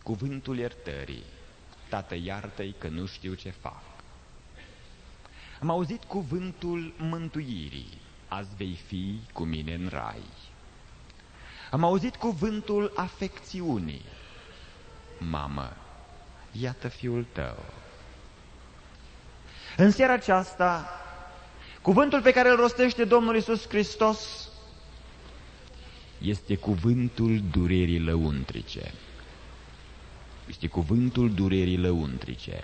cuvântul iertării. Tată, iartă-i că nu știu ce fac. Am auzit cuvântul mântuirii. Azi vei fi cu mine în rai. Am auzit cuvântul afecțiunii. Mamă, iată fiul tău. În seara aceasta, cuvântul pe care îl rostește Domnul Iisus Hristos este cuvântul durerii lăuntrice. Este cuvântul durerii lăuntrice.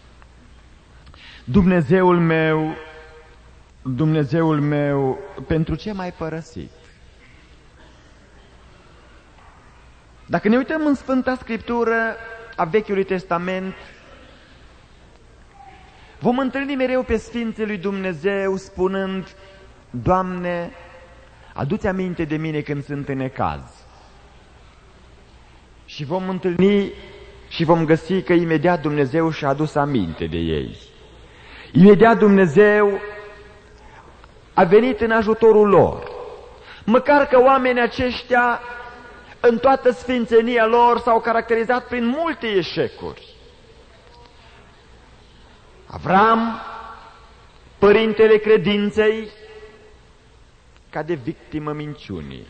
Dumnezeul meu, pentru ce m-ai părăsit? Dacă ne uităm în Sfânta Scriptură a Vechiului Testament, vom întâlni mereu pe Sfinții lui Dumnezeu spunând: Doamne, adu-ți aminte de mine când sunt în necaz. Și vom întâlni și vom găsi că imediat Dumnezeu și-a adus aminte de ei. Imediat Dumnezeu a venit în ajutorul lor. Măcar că oamenii aceștia, în toată sfințenia lor, s-au caracterizat prin multe eșecuri. Avram, părintele credinței, cade victimă minciunii.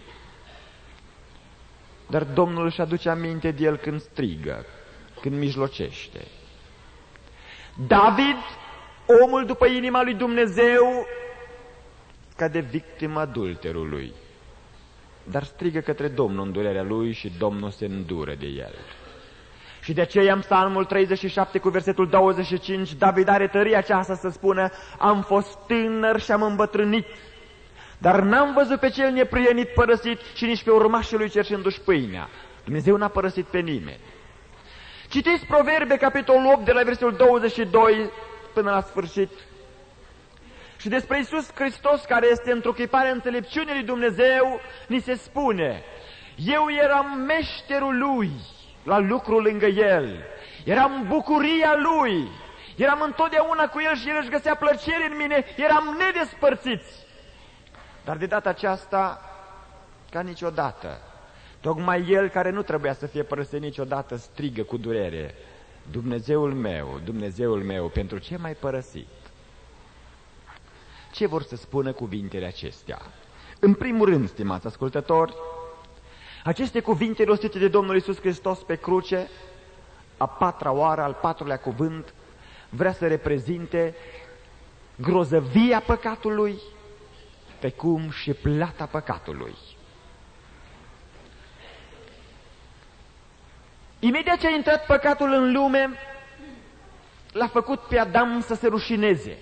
Dar Domnul își aduce aminte de el când strigă, când mijlocește. David, omul după inima lui Dumnezeu, cade victima adulterului. Dar strigă către Domnul în durerea lui și Domnul se îndură de el. Și de aceea în Psalmul 37 cu versetul 25, David are tăria aceasta să spună: am fost tânăr și am îmbătrânit, dar n-am văzut pe cel neprietenit părăsit și nici pe urmașii lui cerșindu-și pâinea. Dumnezeu n-a părăsit pe nimeni. Citiți Proverbe, capitolul 8, de la versetul 22 până la sfârșit. Și despre Iisus Hristos, care este întruchiparea înțelepciunii lui Dumnezeu, ni se spune: eu eram meșterul lui la lucru lângă el, eram bucuria lui, eram întotdeauna cu el și el își găsea plăcere în mine, eram nedespărțiți. Dar de data aceasta, ca niciodată, tocmai el, care nu trebuia să fie părăsit niciodată, strigă cu durere: Dumnezeul meu, pentru ce m-ai părăsit? Ce vor să spună cuvintele acestea? În primul rând, stimați ascultători, aceste cuvinte rostite de Domnul Iisus Hristos pe cruce, a patra oară, al patrulea cuvânt, vrea să reprezinte grozăvia păcatului, precum și plata păcatului. Imediat ce a intrat păcatul în lume, l-a făcut pe Adam să se rușineze.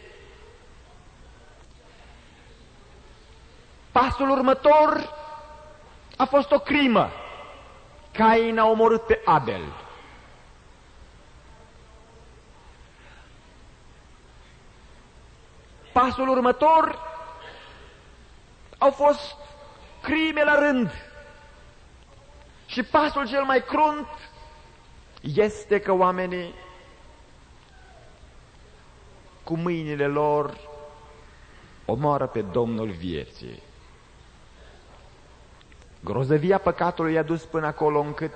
Pasul următor a fost o crimă. Cain a omorât pe Abel. Pasul următor au fost crime la rând. Și pasul cel mai crunt este că oamenii cu mâinile lor omoară pe Domnul vieții. Grozăvia păcatului i-a dus până acolo încât,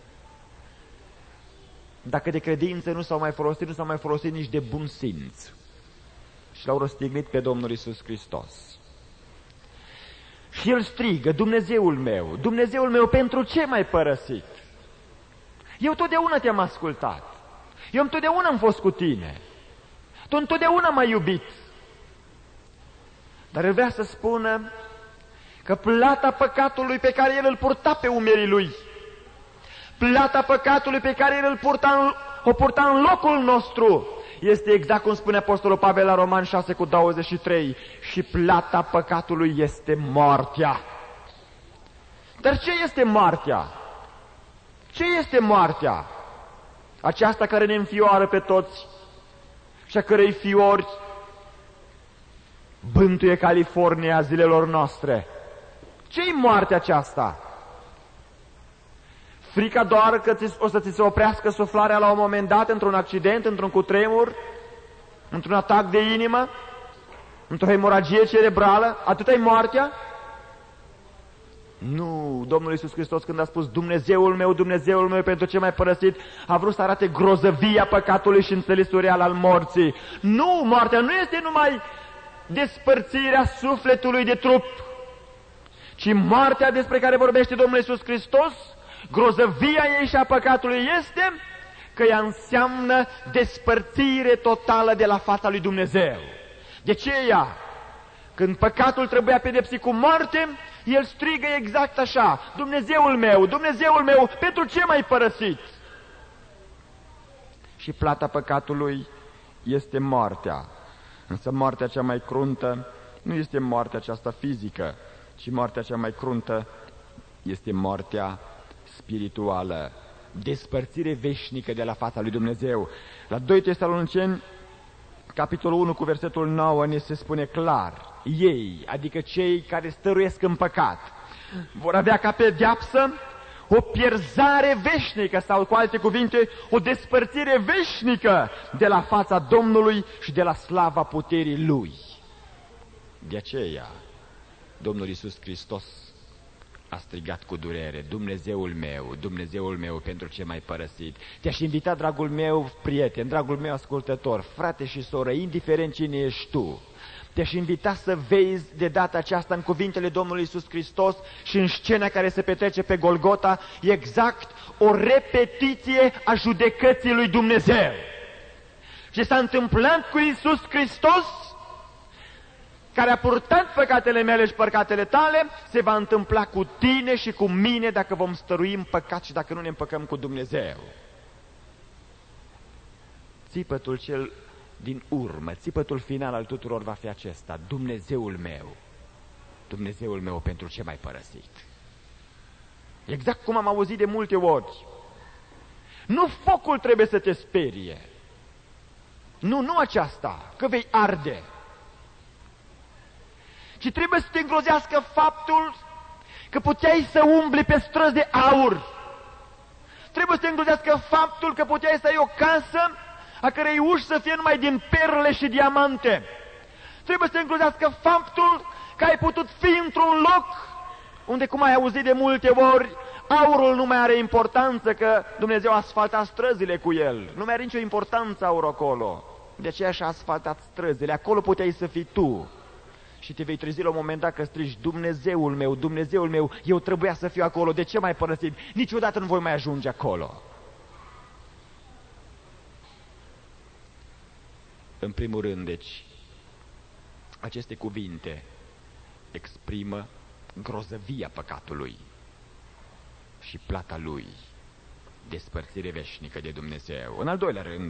dacă de credință nu s-au mai folosit nici de bun simț. Și l-au răstignit pe Domnul Iisus Hristos. Și el strigă: Dumnezeul meu, pentru ce m-ai părăsit? Eu totdeauna te-am ascultat. Eu întotdeauna am fost cu tine. Tu întotdeauna m-ai iubit. Dar el vrea să spună că plata păcatului pe care el îl purta pe umerii lui, plata păcatului pe care el o purta în locul nostru, este exact cum spune Apostolul Pavel la Romani 6:23, și plata păcatului este moartea. Dar ce este moartea? Ce este moartea? Aceasta care ne înfioară pe toți și a cărei fiori bântuie California zilelor noastre. Ce-i moartea aceasta? Frica doar că o să ți se oprească suflarea la un moment dat, într-un accident, într-un cutremur, într-un atac de inimă, într-o hemoragie cerebrală? Atâta-i moartea? Nu, Domnul Iisus Hristos când a spus Dumnezeul meu, pentru ce m-ai părăsit, a vrut să arate grozăvia păcatului și înțelesul real al morții. Nu, moartea nu este numai despărțirea sufletului de trup, ci moartea despre care vorbește Domnul Iisus Hristos, grozăvia ei și a păcatului este că ea înseamnă despărțire totală de la fața lui Dumnezeu. De ce ea? Când păcatul trebuia pedepsit cu moarte, el strigă exact așa: Dumnezeul meu, pentru ce m-ai părăsit? Și plata păcatului este moartea. Însă moartea cea mai cruntă nu este moartea aceasta fizică, ci moartea cea mai cruntă este moartea spirituală, despărțire veșnică de la fața lui Dumnezeu. La 2 Tesaloniceni, capitolul 1 cu versetul 9, ne se spune clar: ei, adică cei care stăruiesc în păcat, vor avea ca pedeapsă o pierzare veșnică, sau cu alte cuvinte, o despărțire veșnică de la fața Domnului și de la slava puterii Lui. De aceea, Domnul Iisus Hristos a strigat cu durere: Dumnezeul meu, pentru ce m-ai părăsit? Te-aș invita, dragul meu prieten, dragul meu ascultător, frate și soră, indiferent cine ești tu, te-aș invita să vezi de data aceasta în cuvintele Domnului Iisus Hristos și în scena care se petrece pe Golgota exact o repetiție a judecății lui Dumnezeu. Ce s-a întâmplat cu Iisus Hristos, care a purtat păcatele mele și păcatele tale, se va întâmpla cu tine și cu mine dacă vom stărui în păcat și dacă nu ne împăcăm cu Dumnezeu. Țipătul cel din urmă, țipătul final al tuturor va fi acesta: Dumnezeul meu, pentru ce m-ai părăsit? Exact cum am auzit de multe ori. Nu focul trebuie să te sperie. Nu aceasta, că vei arde. Ci trebuie să te îngrozească faptul că puteai să umbli pe străzi de aur. Trebuie să te îngrozească faptul că puteai să ai o casă a cărei uși să fie numai din perle și diamante. Trebuie să te îngrozească faptul că ai putut fi într-un loc unde, cum ai auzit de multe ori, aurul nu mai are importanță, că Dumnezeu a asfaltat străzile cu el. Nu mai are nicio importanță aurul acolo. De aceea și-a asfaltat străzile. Acolo puteai să fii tu. Și te vei trezi la un moment dat că strigi: Dumnezeul meu, eu trebuia să fiu acolo, de ce m-ai părăsit? Niciodată nu voi mai ajunge acolo. În primul rând, deci, aceste cuvinte exprimă grozăvia păcatului și plata lui, despărțire veșnică de Dumnezeu. În al doilea rând,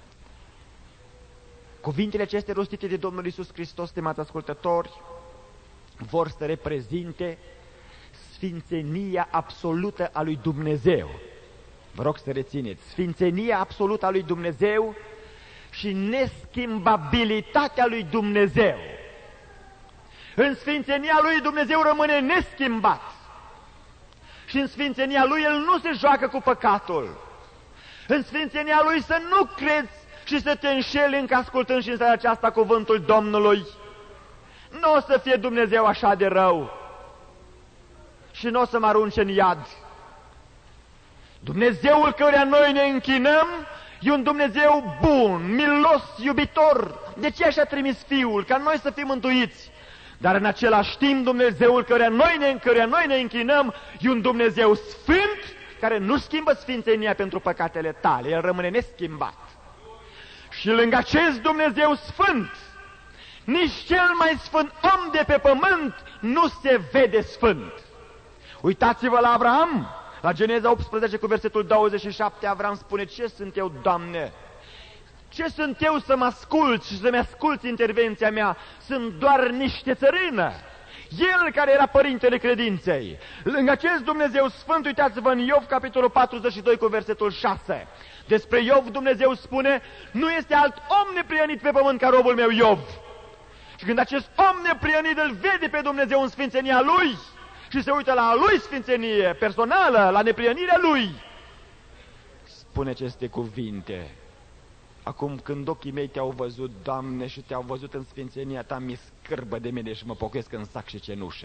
cuvintele acestea rostite de Domnul Iisus Hristos, stimați ascultători, vor să reprezinte sfințenia absolută a lui Dumnezeu. Vă rog să rețineți: sfințenia absolută a lui Dumnezeu și neschimbabilitatea lui Dumnezeu. În sfințenia lui Dumnezeu rămâne neschimbat. Și în sfințenia lui El nu se joacă cu păcatul. În sfințenia lui să nu crezi și să te înșeli încă ascultând și în seara aceasta cuvântul Domnului. Nu o să fie Dumnezeu așa de rău și nu o să mă arunce în iad. Dumnezeul căruia noi ne închinăm e un Dumnezeu bun, milos, iubitor. De ce așa a trimis Fiul? Ca noi să fim mântuiți. Dar în același timp Dumnezeul căruia noi ne închinăm e un Dumnezeu sfânt, care nu schimbă sfințenia pentru păcatele tale. El rămâne neschimbat. Și lângă acest Dumnezeu sfânt, nici cel mai sfânt om de pe pământ nu se vede sfânt. Uitați-vă la Avraam, la Geneza 18 cu versetul 27, Avraam spune: ce sunt eu, Doamne? Ce sunt eu să mă ascult și să-mi asculți intervenția mea? Sunt doar niște țărână. El care era părintele credinței. Lângă acest Dumnezeu sfânt, uitați-vă în Iov, capitolul 42 cu versetul 6. Despre Iov Dumnezeu spune: nu este alt om neprienit pe pământ ca robul meu Iov. Și când acest om neprienit îl vede pe Dumnezeu în sfințenia lui și se uită la a lui sfințenie personală, la neprienirea lui, spune aceste cuvinte: acum când ochii mei te-au văzut, Doamne, și te-au văzut în sfințenia ta, mi scârbă de mine și mă pocăiesc în sac și cenușă.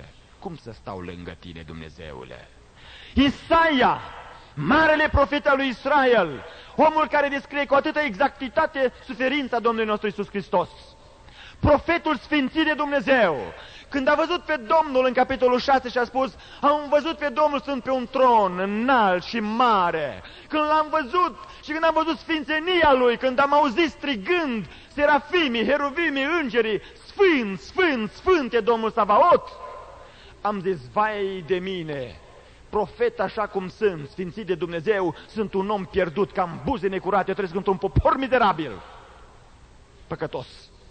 cum să stau lângă tine, Dumnezeule? Isaia, marele profet al lui Israel, omul care descrie cu atâta exactitate suferința Domnului nostru Iisus Hristos, profetul sfințit de Dumnezeu, când a văzut pe Domnul în capitolul 6 și a spus: am văzut pe Domnul stând pe un tron înalt și mare. Când l-am văzut și când am văzut sfințenia Lui, când am auzit strigând serafimii, heruvimii, îngerii: Sfânt, Sfânt, Sfânt e Domnul Savaot, am zis: vai de mine, profet așa cum sunt, sfințit de Dumnezeu, sunt un om pierdut, ca în buze necurate, eu trăiesc într-un popor mizerabil, păcătos.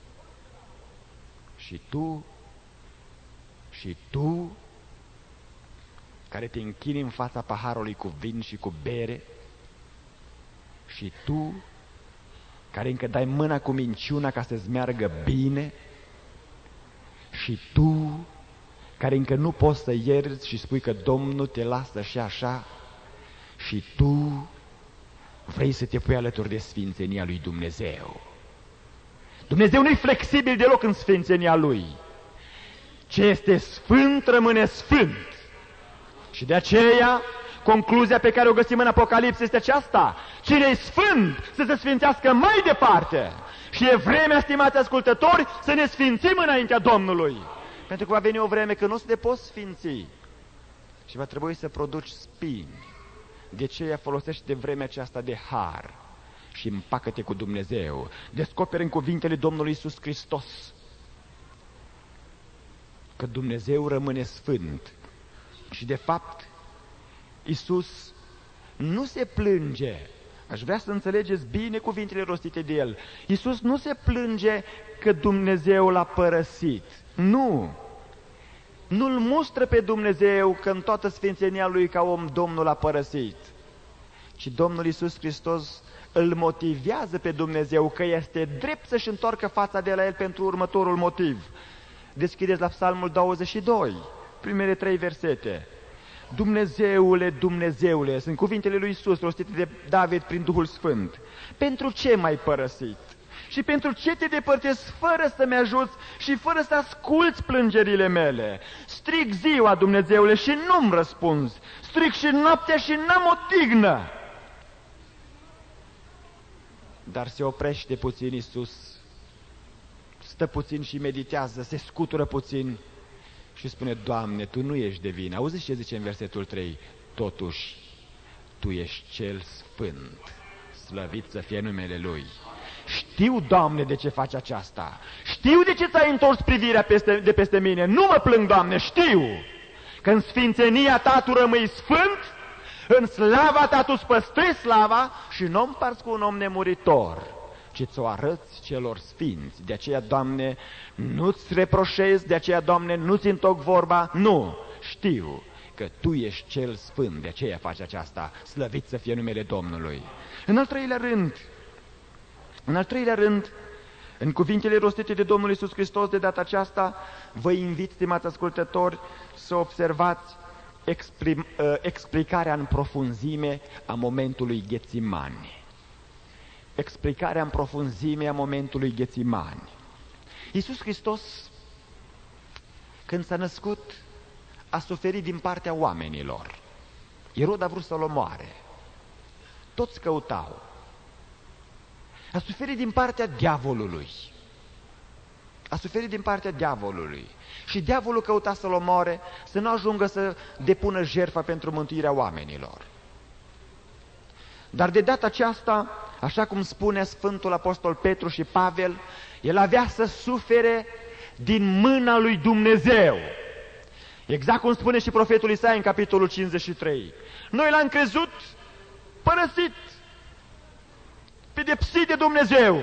Și tu, care te închini în fața paharului cu vin și cu bere, și tu, care încă dai mâna cu minciuna ca să-ți meargă bine, și tu, care încă nu poți să ierți și spui că Domnul te lasă și așa, și tu vrei să te pui alături de sfințenia lui Dumnezeu. Dumnezeu nu-i flexibil deloc în sfințenia Lui. Ce este sfânt rămâne sfânt. Și de aceea, concluzia pe care o găsim în Apocalipsă este aceasta: cine e sfânt să se sfințească mai departe. Și e vremea, stimați ascultători, să ne sfințim înaintea Domnului. Pentru că va veni o vreme când nu te poți sfinți și va trebui să produci spini. De aceea folosește vremea aceasta de har și împacă-te cu Dumnezeu. Descoperi în cuvintele Domnului Iisus Hristos că Dumnezeu rămâne sfânt. Și de fapt, Iisus nu se plânge. Aș vrea să înțelegeți bine cuvintele rostite de El. Iisus nu se plânge că Dumnezeu l-a părăsit. Nu! Nu-L mustră pe Dumnezeu că în toată sfințenia Lui ca om Domnul l-a părăsit. Ci Domnul Iisus Hristos îl motivează pe Dumnezeu că este drept să-și întoarcă fața de la El pentru următorul motiv. Deschideți la Psalmul 22, primele 3 versete. Dumnezeule, Dumnezeule, sunt cuvintele lui Iisus rostite de David prin Duhul Sfânt. Pentru ce m-ai părăsit? Și pentru ce te depărtezi fără să-mi ajuți și fără să asculți plângerile mele? Strig ziua, Dumnezeule, și nu-mi răspunzi. Strig și noaptea și n-am odihnă. Dar se oprește puțin Iisus, stă puțin și meditează, se scutură puțin și spune: Doamne, Tu nu ești de vină. Auziți ce zice în versetul 3? Totuși, Tu ești cel sfânt, slăvit să fie numele Lui. Știu, Doamne, de ce faci aceasta. Știu de ce ți-ai întors privirea de peste mine. Nu mă plâng, Doamne, știu că în sfințenia Ta Tu rămâi sfânt, în slava Ta Tu-ți păstrezi slava și nu împarți cu un om nemuritor, ci ți-o arăți celor sfinți. De aceea, Doamne, nu-ți reproșezi, de aceea, Doamne, nu-ți întoc vorba, nu, știu că Tu ești cel sfânt, de aceea faci aceasta, slăvit să fie numele Domnului. În al treilea rând, în cuvintele rostite de Domnul Iisus Hristos de data aceasta, vă invit, stimați ascultători, să observați explicarea în profunzime a momentului Ghețimani. Explicarea în profunzime a momentului Ghețimani. Iisus Hristos, când s-a născut, a suferit din partea oamenilor. Irod a vrut să-L omoare. Toți căutau. A suferit din partea diavolului. A suferit din partea diavolului. Și diavolul căuta să-L omoare, să nu ajungă să depună jertfa pentru mântuirea oamenilor. Dar de data aceasta, așa cum spune Sfântul Apostol Petru și Pavel, el avea să sufere din mâna lui Dumnezeu. Exact cum spune și profetul Isaia în capitolul 53. Noi l-am crezut părăsit, pedepsit de Dumnezeu.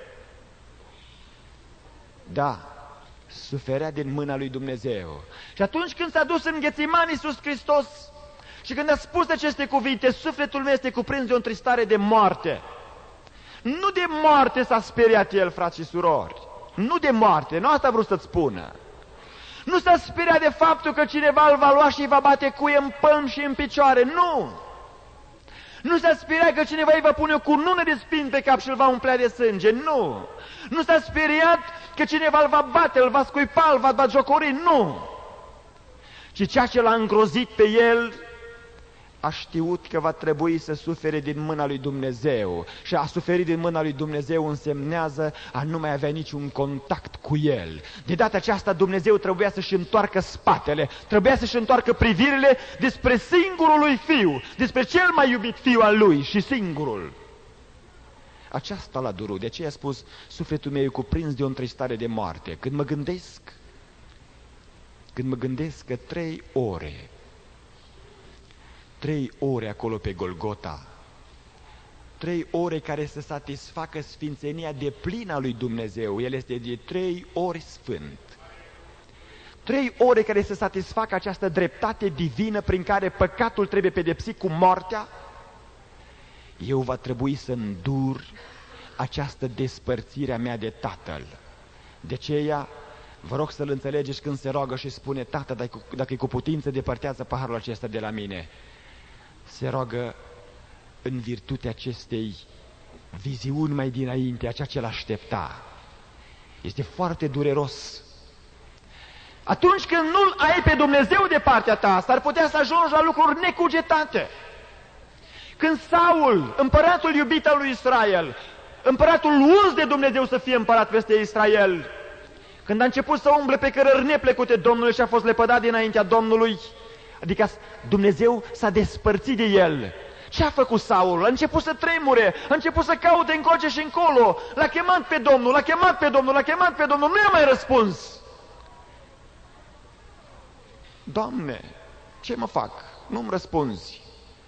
Da, suferea din mâna lui Dumnezeu. Și atunci când s-a dus în Ghețimani Iisus Hristos și când a spus aceste cuvinte, sufletul meu este cuprins de o întristare de moarte. Nu de moarte s-a speriat el, frați și surori. Nu de moarte, nu asta a vrut să-ți spună. Nu s-a speriat de faptul că cineva îl va lua și îi va bate cuie în pălm și în picioare, nu! Nu s-a speriat că cineva îi va pune o cunună de spini pe cap și îl va umplea de sânge, nu! Nu s-a speriat că cineva îl va bate, îl va scuipa, îl va batjocori, nu! Și ceea ce l-a îngrozit pe el, a știut că va trebui să sufere din mâna lui Dumnezeu. Și a suferit din mâna lui Dumnezeu însemnează a nu mai avea niciun contact cu el. De data aceasta Dumnezeu trebuia să-și întoarcă spatele, trebuia să-și întoarcă privirile despre singurul lui Fiu, despre cel mai iubit Fiu al lui și singurul. Aceasta l-a durut, de aceea a spus, sufletul meu e cuprins de o întristare de moarte. Când mă gândesc că 3 ore acolo pe Golgota, 3 ore care să satisfacă sfințenia deplină a lui Dumnezeu, El este de 3 ori sfânt. 3 ore care să satisfacă această dreptate divină prin care păcatul trebuie pedepsit cu moartea, eu va trebui să îndur această despărțire a mea de Tatăl. De aceea, vă rog să-L înțelegeți când se roagă și spune, Tată, dacă e cu putință, depărtează paharul acesta de la mine. Se roagă în virtutea acestei viziuni mai dinainte, a ceea ce l-aștepta. Este foarte dureros. Atunci când nu-L ai pe Dumnezeu de partea ta, s-ar putea să ajungi la lucruri necugetate. Când Saul, împăratul iubit al lui Israel, împăratul uns de Dumnezeu să fie împărat peste Israel, când a început să umble pe cărări neplăcute Domnului și a fost lepădat dinaintea Domnului, adică Dumnezeu s-a despărțit de el. Ce a făcut Saul? A început să tremure, a început să caute încoace și încolo, l-a chemat pe Domnul, l-a chemat pe Domnul, l-a chemat pe Domnul, nu i-a mai răspuns. Doamne, ce mă fac? Nu-mi răspunzi.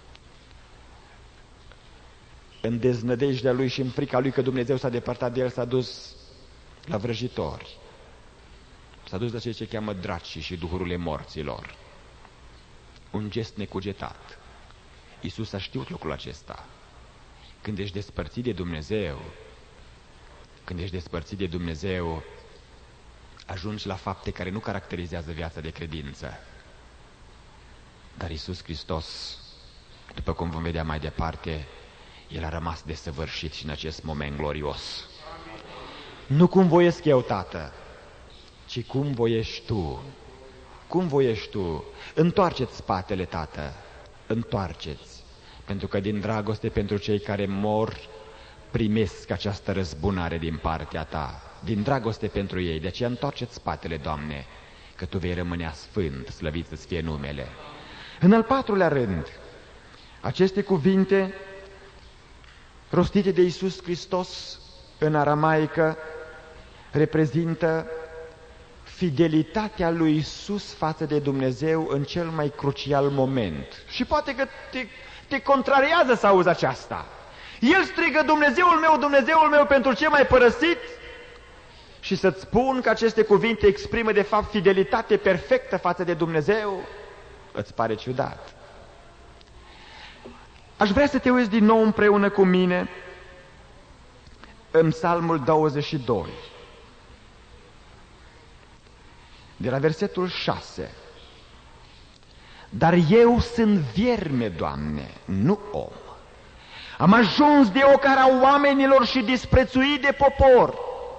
În deznădejdea lui și în frica lui că Dumnezeu s-a depărtat de el, s-a dus la vrăjitori. S-a dus la ceea ce cheamă dracii și duhurile morților. Un gest necugetat. Iisus a știut lucrul acesta. Când ești despărțit de Dumnezeu, ajungi la fapte care nu caracterizează viața de credință. Dar Iisus Hristos, după cum vom vedea mai departe, El a rămas desăvârșit și în acest moment glorios. Nu cum voiesc eu, Tată, ci cum voiești Tu. Cum voiești Tu? Întoarceți spatele, Tată, întoarceți, pentru că din dragoste pentru cei care mor, primesc această răzbunare din partea Ta, din dragoste pentru ei. De aceea întoarceți spatele, Doamne, că Tu vei rămâne sfânt, slăvit să-ți fie numele. În al 4-lea rând, aceste cuvinte rostite de Iisus Hristos în aramaică reprezintă fidelitatea lui Iisus față de Dumnezeu în cel mai crucial moment. Și poate că te contrariază să auzi aceasta. El strigă, Dumnezeul meu, pentru ce m-ai părăsit? Și să-ți spun că aceste cuvinte exprimă de fapt fidelitate perfectă față de Dumnezeu, îți pare ciudat. Aș vrea să te uiți din nou împreună cu mine în Psalmul 22. De la versetul 6. Dar eu sunt vierme, Doamne, nu om. Am ajuns de ocara oamenilor și disprețuit de popor.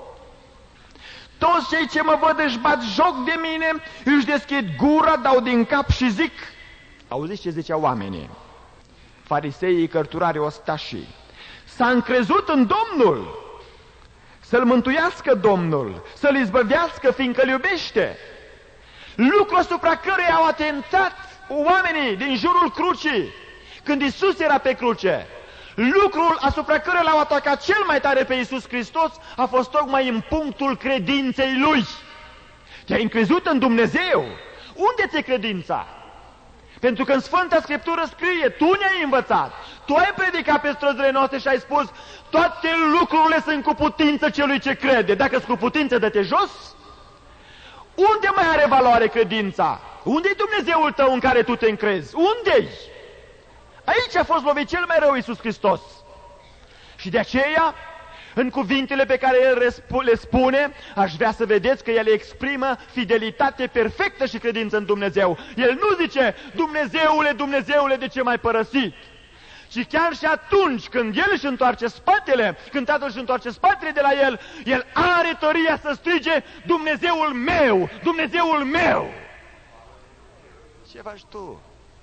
Toți cei ce mă văd își bat joc de mine, își deschid gura, dau din cap și zic. Auziți ce ziceau oamenii? Fariseii, cărturarii, ostașii. S-a încrezut în Domnul, să-L mântuiască Domnul, să-L izbăvească, fiindcă-L iubește. Lucru asupra căruia au atentat oamenii din jurul crucii, când Iisus era pe cruce. Lucrul asupra căruia l-au atacat cel mai tare pe Iisus Hristos a fost tocmai în punctul credinței Lui. Te-ai încrezut în Dumnezeu. Unde ți-e credința? Pentru că în Sfânta Scriptură scrie, Tu ne-ai învățat, Tu ai predicat pe străzile noastre și ai spus, toate lucrurile sunt cu putință celui ce crede. Dacă-s cu putință, dă-te jos. Unde mai are valoare credința? Unde-i Dumnezeul tău în care tu te încrezi? Unde-i? Aici a fost lovit cel mai rău Iisus Hristos. Și de aceea, în cuvintele pe care El le spune, aș vrea să vedeți că El exprimă fidelitate perfectă și credință în Dumnezeu. El nu zice, Dumnezeule, de ce m-ai părăsit? Și chiar și atunci când El își întoarce spatele, când Tatăl își întoarce spatele de la El, El are tăria să strige, Dumnezeul meu, Dumnezeul meu! Ce faci tu?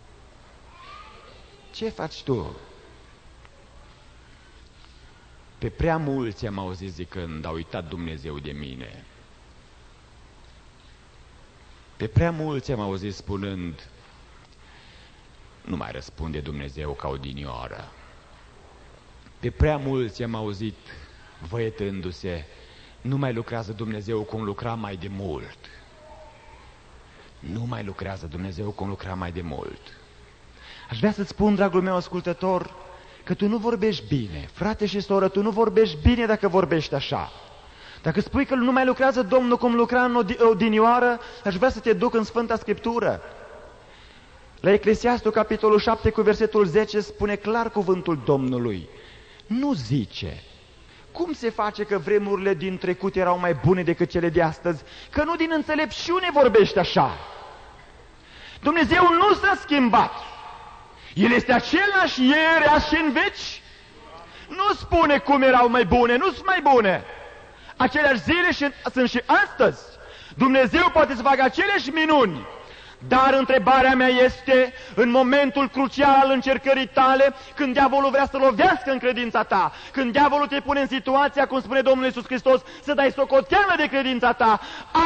Ce faci tu? Pe prea mulți am auzit zicând, a uitat Dumnezeu de mine. Pe prea mulți am auzit spunând, nu mai răspunde Dumnezeu ca odinioară. Pe prea mulți am auzit văietându-se, nu mai lucrează Dumnezeu cum lucra mai de mult. Nu mai lucrează Dumnezeu cum lucra mai de mult. Aș vrea să-ți spun, dragul meu ascultător, că tu nu vorbești bine. Frate și soră, tu nu vorbești bine dacă vorbești așa. Dacă spui că nu mai lucrează Domnul cum lucra în odinioară, aș vrea să te duc în Sfânta Scriptură. La Eclesiastul, capitolul 7, cu versetul 10, spune clar cuvântul Domnului. Nu zice, cum se face că vremurile din trecut erau mai bune decât cele de astăzi? Că nu din înțelepciune vorbește așa. Dumnezeu nu s-a schimbat. El este același ieri, azi și în veci. Nu spune cum erau mai bune, nu sunt mai bune. Aceleași zile sunt și astăzi. Dumnezeu poate să facă aceleași minuni. Dar întrebarea mea este, în momentul crucial al încercării tale, când diavolul vrea să lovească în credința ta, când diavolul te pune în situația, cum spune Domnul Iisus Hristos, să dai socoteală de credința ta,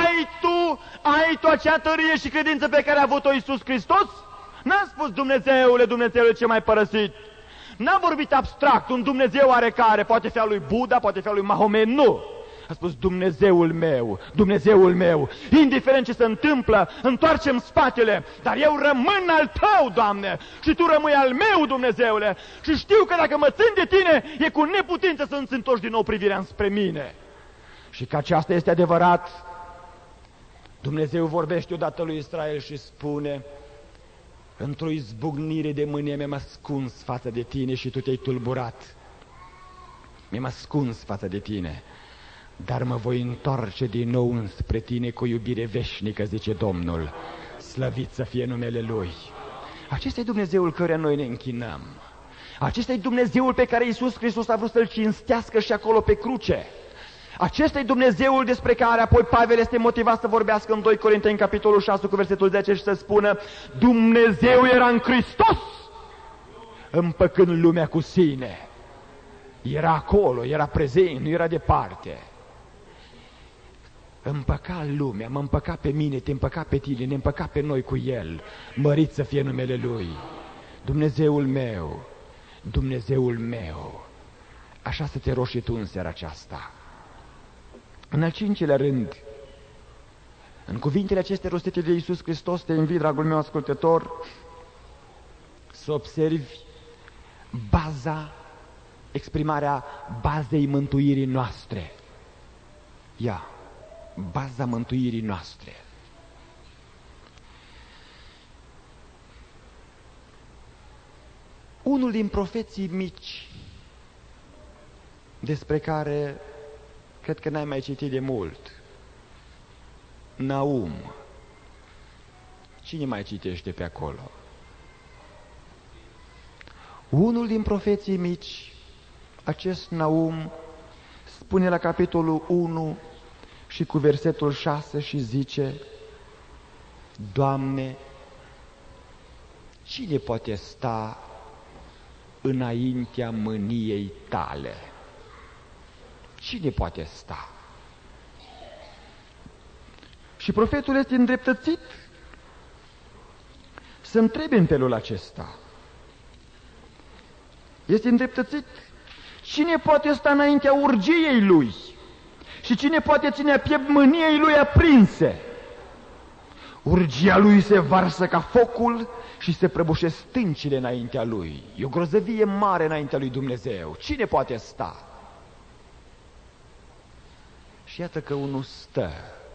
ai tu acea tărie și credință pe care a avut-o Iisus Hristos? N-a spus Dumnezeule ce m-ai părăsit. N-a vorbit abstract, un Dumnezeu oarecare, poate fi al lui Buddha, poate fi al lui Mahomet, nu. A spus Dumnezeul meu, indiferent ce se întâmplă, întoarcem spatele, dar eu rămân al tău, Doamne, și tu rămâi al meu, Dumnezeule, și știu că dacă mă țin de tine, e cu neputință să îți întorci din nou privirea înspre mine. Și că aceasta este adevărat, Dumnezeu vorbește odată lui Israel și spune, într-o izbucnire de mânie mi-am ascuns față de tine și tu te-ai tulburat. Mi-am ascuns față de tine, dar mă voi întoarce din nou înspre tine cu iubire veșnică, zice Domnul. Slăvit să fie numele Lui. Acesta e Dumnezeul căruia noi ne închinăm. Acesta e Dumnezeul pe care Iisus Hristos a vrut să-L cinstească și acolo pe cruce. Acesta e Dumnezeul despre care apoi Pavel este motivat să vorbească în 2 Corinteni, capitolul 6, cu versetul 10 și să spună, Dumnezeu era în Hristos, împăcând lumea cu sine. Era acolo, era prezent, nu era departe. Împăca lumea, mă împăca pe mine, te împăca pe tine, ne împăca pe noi cu El. Mărit să fie numele Lui. Dumnezeul meu, Dumnezeul meu. Așa să te rogi și tu în seara aceasta. În al 5-lea rând, în cuvintele acestea rostite de Iisus Hristos, te invit, dragul meu ascultător, să observi exprimarea bazei mântuirii noastre. Baza mântuirii noastre. Unul din profeții mici, despre care cred că n-ai mai citit de mult, Naum. Cine mai citește pe acolo? Unul din profeții mici, acest Naum, spune la capitolul 1 și cu versetul 6 și zice, Doamne, cine poate sta înaintea mâniei tale? Cine poate sta? Și profetul este îndreptățit să întrebe în felul acesta. Este îndreptățit. Cine poate sta înaintea urgiei lui? Și cine poate ține piept mâniei lui aprinse? Urgia lui se varsă ca focul și se prăbușesc stâncile înaintea lui. E o grozăvie mare înaintea lui Dumnezeu. Cine poate sta? Și iată că unul stă.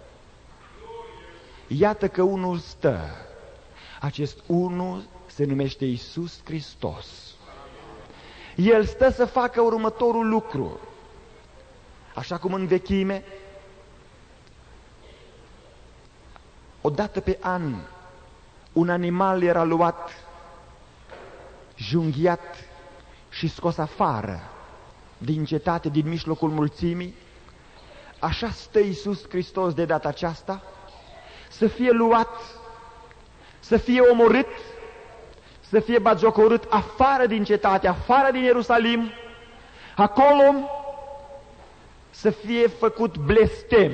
Iată că unul stă. Acest unul se numește Iisus Hristos. El stă să facă următorul lucru. Așa cum în vechime, odată pe an, un animal era luat, junghiat și scos afară din cetate, din mijlocul mulțimii, așa stă Iisus Hristos de data aceasta, să fie luat, să fie omorât, să fie batjocorât afară din cetate, afară din Ierusalim, acolo să fie făcut blestem.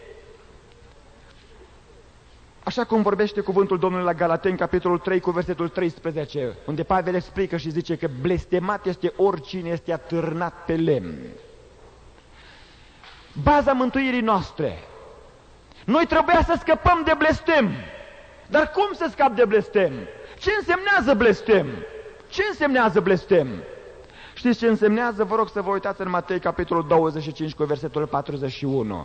Așa cum vorbește cuvântul Domnului la Galateni, capitolul 3, cu versetul 13, unde Pavel explică și zice că blestemat este oricine este atârnat pe lemn. Baza mântuirii noastre. Noi trebuia să scăpăm de blestem. Dar cum să scap de blestem? Ce însemnează blestem? Ce însemnează blestem? Știți ce însemnează? Vă rog să vă uitați în Matei, capitolul 25, cu versetul 41.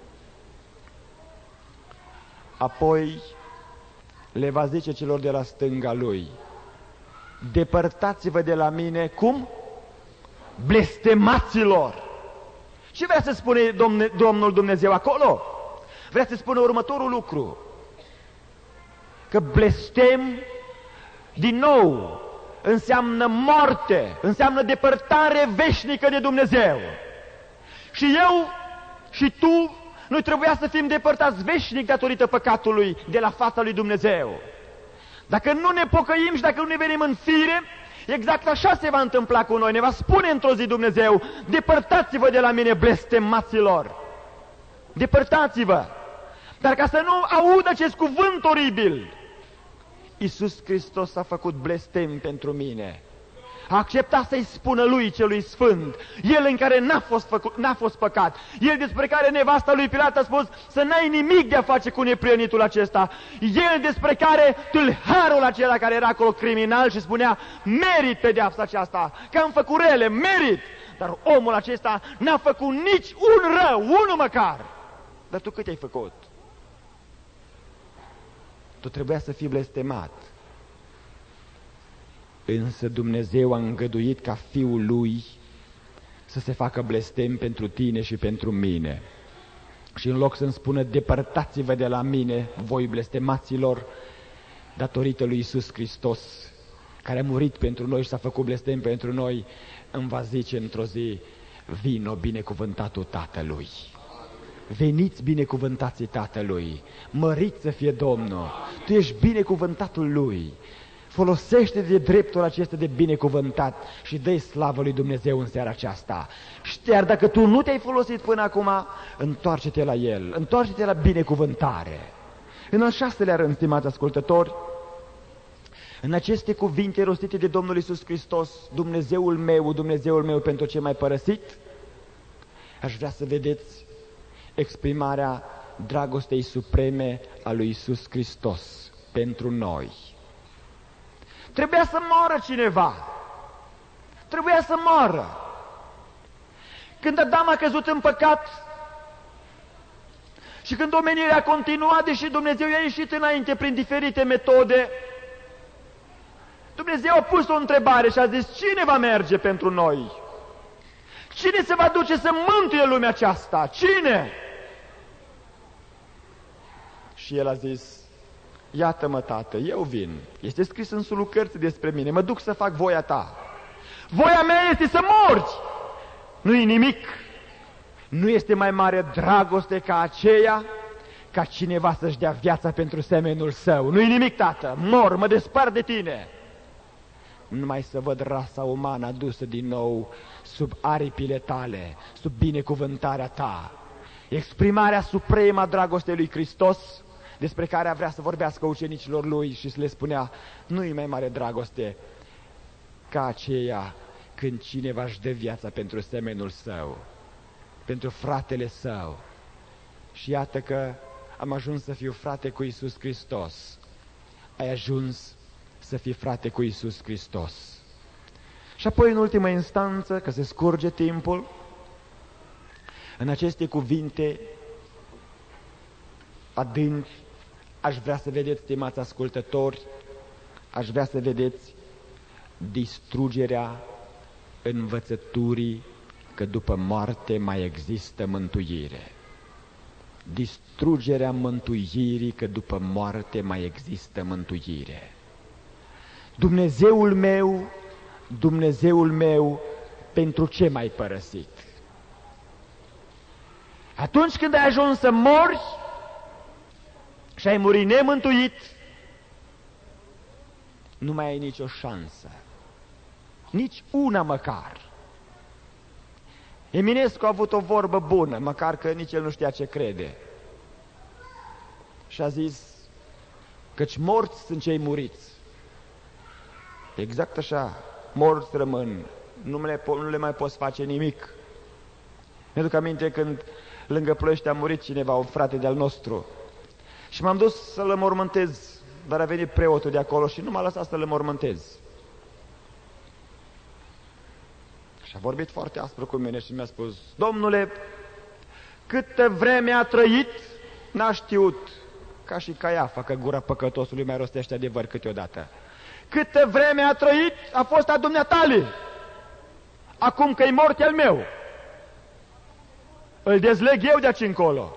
Apoi le va zice celor de la stânga lui: depărtați-vă de la mine, cum? Blestemaților! Ce vrea să spune Domnul Dumnezeu acolo? Vrea să spună următorul lucru: că blestem, din nou, înseamnă moarte, înseamnă depărtare veșnică de Dumnezeu. Și eu și tu, noi trebuia să fim depărtați veșnic datorită păcatului de la fața lui Dumnezeu. Dacă nu ne pocăim și dacă nu ne venim în fire, exact așa se va întâmpla cu noi. Ne va spune într-o zi Dumnezeu: depărtați-vă de la mine, blestemaților! Depărtați-vă! Dar ca să nu audă acest cuvânt oribil, Iisus Hristos a făcut blestem pentru mine. A acceptat să-i spună lui celui sfânt, el în care n-a fost păcat, el despre care nevasta lui Pilat a spus să n-ai nimic de a face cu neprienitul acesta, el despre care tâlharul acela care era acolo criminal și spunea: merit pedeapsa aceasta, că am făcut rele, merit. Dar omul acesta n-a făcut nici un rău, unul măcar. Dar tu cât ai făcut? Tu trebuia să fii blestemat. Însă Dumnezeu a îngăduit ca Fiul Lui să se facă blestem pentru tine și pentru mine. Și în loc să-mi spună: depărtați-vă de la mine, voi blestemaților, datorită lui Iisus Hristos, care a murit pentru noi și s-a făcut blestem pentru noi, îmi va zice într-o zi: vino, binecuvântatul Tatălui. Veniți, binecuvântații Tatălui, mărit să fie Domnul, tu ești binecuvântatul Lui. Folosește de dreptul acesta de binecuvântat și dă-i slavă lui Dumnezeu în seara aceasta. Iar dacă tu nu te-ai folosit până acum, întoarce-te la El, întoarce-te la binecuvântare. În al 6-lea rând, stimați ascultători, în aceste cuvinte rostite de Domnul Iisus Hristos: Dumnezeul meu, pentru ce m-ai părăsit, aș vrea să vedeți exprimarea dragostei supreme a lui Iisus Hristos pentru noi. Trebuia să moară cineva. Trebuia să moară. Când Adam a căzut în păcat și când omenirea a continuat, deși Dumnezeu i-a ieșit înainte prin diferite metode, Dumnezeu a pus o întrebare și a zis: cine va merge pentru noi? Cine se va duce să mântuie lumea aceasta? Cine? Și el a zis: iată-mă, Tată, eu vin. Este scris în sulul cărții despre mine. Mă duc să fac voia ta. Voia mea este să morți. Nu-i nimic. Nu este mai mare dragoste ca aceea ca cineva să-și dea viața pentru semenul său. Nu-i nimic, Tată. Mor, mă despart de tine. Numai să văd rasa umană adusă din nou sub aripile tale, sub binecuvântarea ta. Exprimarea supremă a dragostei lui Hristos, despre care vrea să vorbească ucenicilor lui și să le spunea: nu-i mai mare dragoste ca aceea când cineva își dă viața pentru semenul său, pentru fratele său. Și iată că am ajuns să fiu frate cu Iisus Hristos. Ai ajuns să fii frate cu Iisus Hristos. Și apoi, în ultimă instanță, că se scurge timpul, în aceste cuvinte adânci, aș vrea să vedeți, stimați ascultători, aș vrea să vedeți distrugerea învățăturii că după moarte mai există mântuire. Distrugerea mântuirii că după moarte mai există mântuire. Dumnezeul meu, pentru ce m-ai părăsit? Atunci când ai ajuns să mori și ai murit nemântuit, nu mai ai nicio șansă. Nici una măcar. Eminescu a avut o vorbă bună, măcar că nici el nu știa ce crede. Și a zis, căci morți sunt cei muriți. Exact așa, morți rămân, nu le mai poți face nimic. Mi-aduc aminte când lângă Ploiești a murit cineva, un frate de-al nostru. Și m-am dus să-l înmormântez, dar a venit preotul de acolo și nu m-a lăsat să-l înmormântez. Și a vorbit foarte aspru cu mine și mi-a spus, domnule, câtă vreme a trăit, n-a știut, ca și Caiafa, că gura păcătosului mai rostește adevăr câteodată. Câtă vreme a trăit, a fost a dumneatale. Acum că-i mort al meu, îl dezleg eu de aici încolo.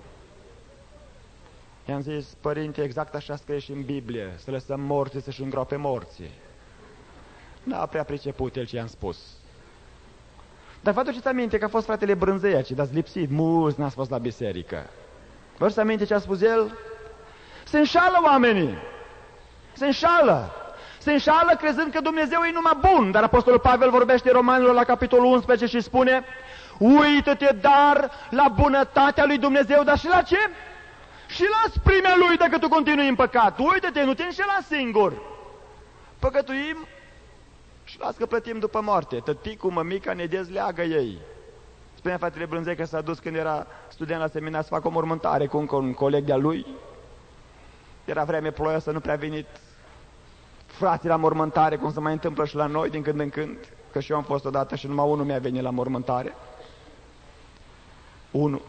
I-am zis, părinte, exact așa scrie și în Biblie, să lăsăm morții să-și îngroape morții. N-a prea priceput el ce i-am spus. Dar vă aduceți aminte că a fost fratele Brânzei aici, dar-ați lipsit, mulți n-ați fost la biserică. Vă aduceți aminte ce a spus el? Se înșală oamenii, se înșală. Se înșală crezând că Dumnezeu e numai bun, dar Apostolul Pavel vorbește Romanilor la capitolul 11 și spune, uită-te dar la bunătatea lui Dumnezeu, dar și la ce? Și la sprimea lui dacă tu continui în păcat. Uită-te, nu te înșela singur. Păcătuim și las că plătim după moarte. Tăticul, mămica ne dezleagă ei. Spunea fratele Brânzei că s-a dus când era student la seminar să facă o mormântare cu un coleg de-al lui. Era vreme ploioasă, nu prea venit frații la mormântare, cum se mai întâmplă și la noi din când în când, că și eu am fost odată și numai unul mi-a venit la mormântare. Unul.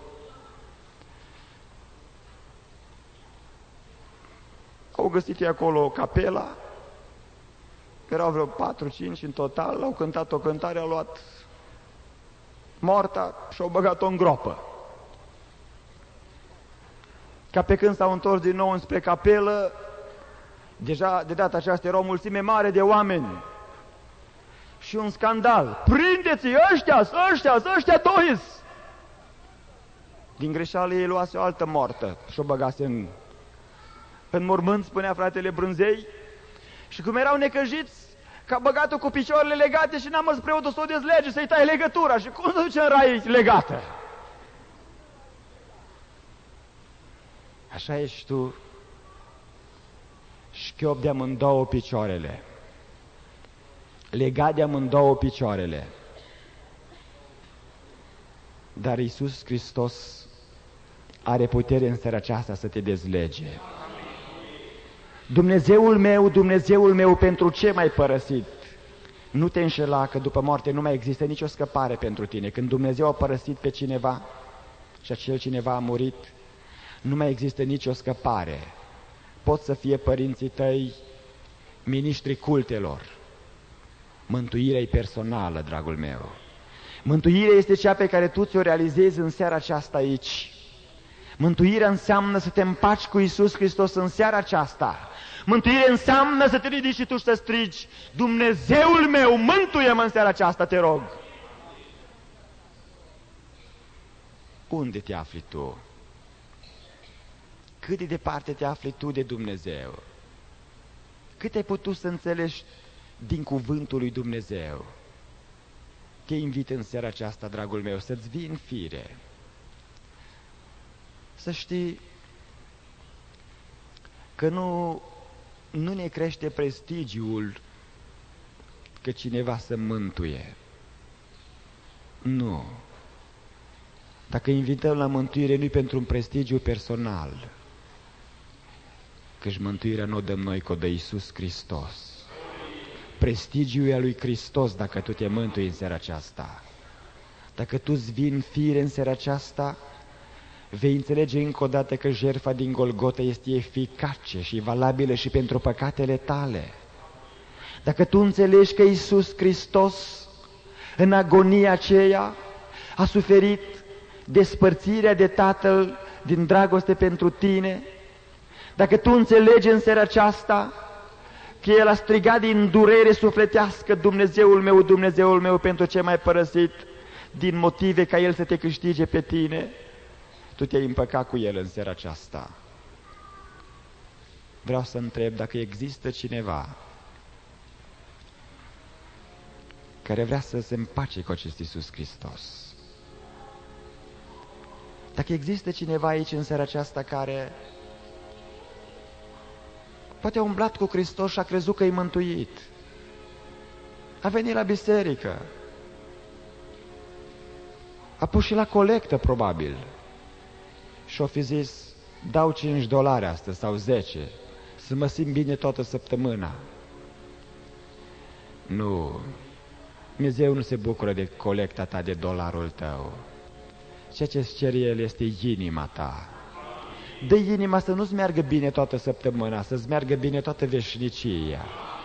Au găsit ei acolo capela, erau vreo 4-5 în total, au cântat o cântare, au luat moarta și au băgat-o în groapă. Ca pe când s-au întors din nou înspre capelă, deja de data aceasta era o mulțime mare de oameni și un scandal. Prindeți-i, ăștia doi! Din greșeală ei luase o altă moartă și o băgase în mormânt, spunea fratele Brânzei, și cum erau necăjiți, că a băgat-o cu picioarele legate și n-a mers preotul să o dezlege, să-i tai legătura. Și cum se duce în rai legată? Așa ești tu, șchiop de amândouă picioarele, legat de amândouă picioarele. Dar Iisus Hristos are putere în seara aceasta să te dezlege. Dumnezeul meu, pentru ce m-ai părăsit? Nu te înșela că după moarte nu mai există nicio scăpare pentru tine. Când Dumnezeu a părăsit pe cineva și acel cineva a murit, nu mai există nicio scăpare. Pot să fie părinții tăi miniștri cultelor. Mântuirea e personală, dragul meu. Mântuirea este cea pe care tu ți-o realizezi în seara aceasta aici. Mântuirea înseamnă să te împaci cu Iisus Hristos în seara aceasta. Mântuirea înseamnă să te ridici și tu să strigi, Dumnezeul meu, mântuie-mă în seara aceasta, te rog. Unde te afli tu? Cât de departe te afli tu de Dumnezeu? Cât ai putut să înțelegi din cuvântul lui Dumnezeu? Te invit în seara aceasta, dragul meu, să-ți vii în fire. Să știi că nu ne crește prestigiul că cineva să mântuie. Nu. Dacă invităm la mântuire, nu-i pentru un prestigiu personal, căci mântuirea nu o dăm noi, că o dă Iisus Hristos. Prestigiul e a lui Hristos dacă tu te mântui în seara aceasta. Dacă tu-ți vii în fire în seara aceasta, vei înțelege încă o dată că jertfa din Golgota este eficace și valabilă și pentru păcatele tale. Dacă tu înțelegi că Iisus Hristos, în agonia aceea, a suferit despărțirea de Tatăl din dragoste pentru tine, dacă tu înțelegi în seara aceasta că El a strigat din durere sufletească, Dumnezeul meu, pentru ce m-ai părăsit, din motive ca El să te câștige pe tine, tu te-ai împăcat cu El în seara aceasta. Vreau să întreb dacă există cineva care vrea să se împace cu acest Iisus Hristos. Dacă există cineva aici în seara aceasta care poate a umblat cu Hristos și a crezut că e mântuit, a venit la biserică, a pus și la colectă probabil și-o fi zis, dau $5 astăzi sau 10, să mă simt bine toată săptămâna. Nu, Dumnezeu nu se bucură de colecta ta, de dolarul tău. Ceea ce îți cere El este inima ta. Dă inima să nu-ți meargă bine toată săptămâna, să-ți meargă bine toată veșnicia.